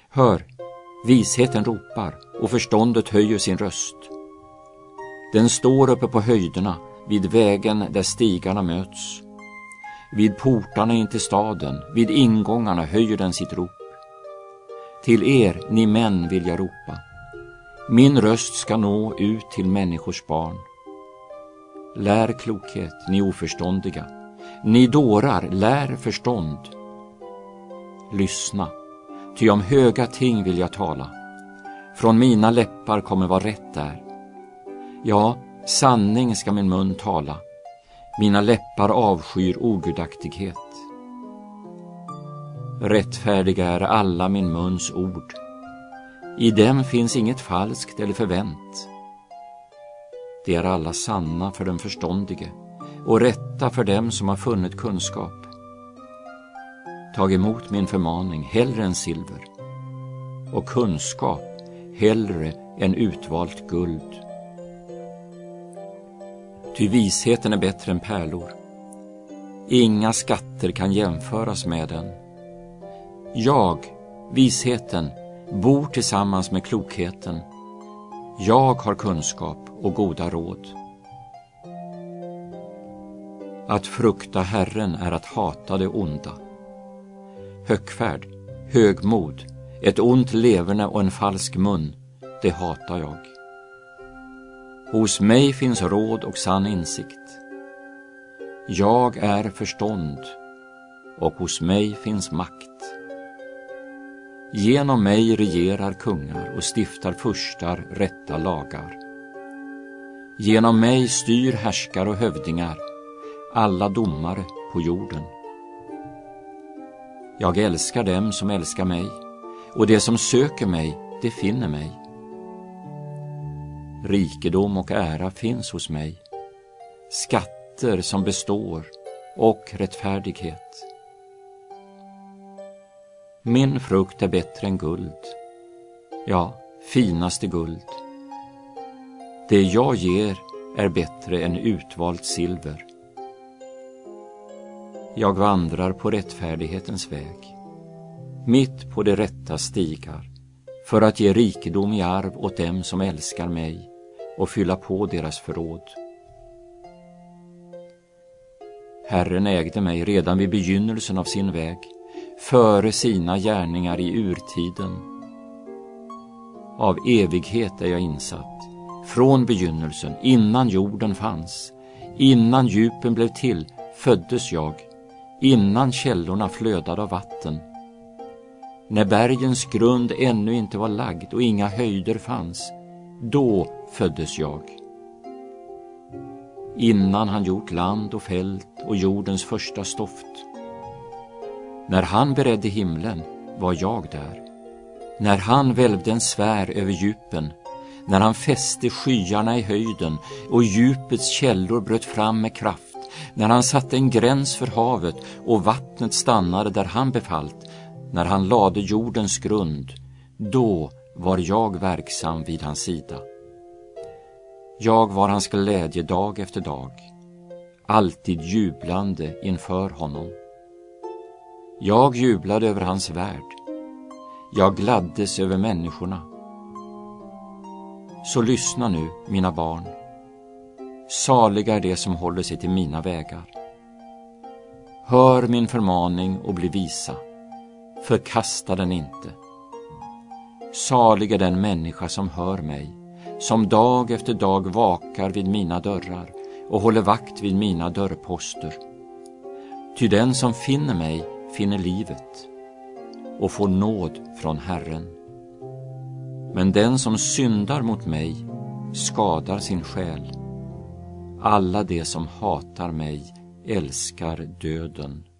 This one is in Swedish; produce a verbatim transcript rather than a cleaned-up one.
Hör, visheten ropar och förståndet höjer sin röst. Den står uppe på höjderna vid vägen där stigarna möts. Vid portarna in till staden, vid ingångarna höjer den sitt rop. Till er, ni män, vill jag ropa. Min röst ska nå ut till människors barn. Lär klokhet, ni oförståndiga. Ni dårar, lär förstånd. Lyssna, ty om höga ting vill jag tala. Från mina läppar kommer vad rätt är. Ja, sanning ska min mun tala. Mina läppar avskyr ogudaktighet. Rättfärdiga är alla min muns ord. I dem finns inget falskt eller förvänt. De är alla sanna för den förståndige och rätta för dem som har funnit kunskap. Tag emot min förmaning hellre än silver och kunskap hellre än utvalt guld. Ty visheten är bättre än pärlor. Inga skatter kan jämföras med den. Jag, visheten, bor tillsammans med klokheten. Jag har kunskap och goda råd. Att frukta Herren är att hata det onda. Högfärd, högmod, ett ont leverne och en falsk mun, det hatar jag. Hos mig finns råd och sann insikt. Jag är förstånd, och hos mig finns makt. Genom mig regerar kungar och stiftar furstar rätta lagar. Genom mig styr härskare och hövdingar, alla domare på jorden. Jag älskar dem som älskar mig, och det som söker mig, det finner mig. Rikedom och ära finns hos mig, skatter som består och rättfärdighet. Min frukt är bättre än guld, ja, finaste guld. Det jag ger är bättre än utvalt silver. Jag vandrar på rättfärdighetens väg, mitt på de rätta stigar, för att ge rikedom i arv åt dem som älskar mig och fylla på deras förråd. Herren ägde mig redan vid begynnelsen av sin väg, före sina gärningar i urtiden. Av evighet är jag insatt, från begynnelsen, innan jorden fanns. Innan djupen blev till, föddes jag, innan källorna flödade av vatten. När bergens grund ännu inte var lagd och inga höjder fanns, då föddes jag. Innan han gjort land och fält och jordens första stoft. När han beredde himlen var jag där. När han välvde en sfär över djupen, när han fäste skyarna i höjden och djupets källor bröt fram med kraft, när han satte en gräns för havet och vattnet stannade där han befallt, när han lade jordens grund, då var jag verksam vid hans sida. Jag var hans glädje dag efter dag, alltid jublande inför honom. Jag jublade över hans värld. Jag gladdes över människorna. Så lyssna nu, mina barn. Saliga är det som håller sig till mina vägar. Hör min förmaning och bli visa. Förkasta den inte. Salig är den människa som hör mig, som dag efter dag vakar vid mina dörrar och håller vakt vid mina dörrposter. Ty den som finner mig finner livet och får nåd från Herren. Men den som syndar mot mig skadar sin själ. Alla de som hatar mig älskar döden.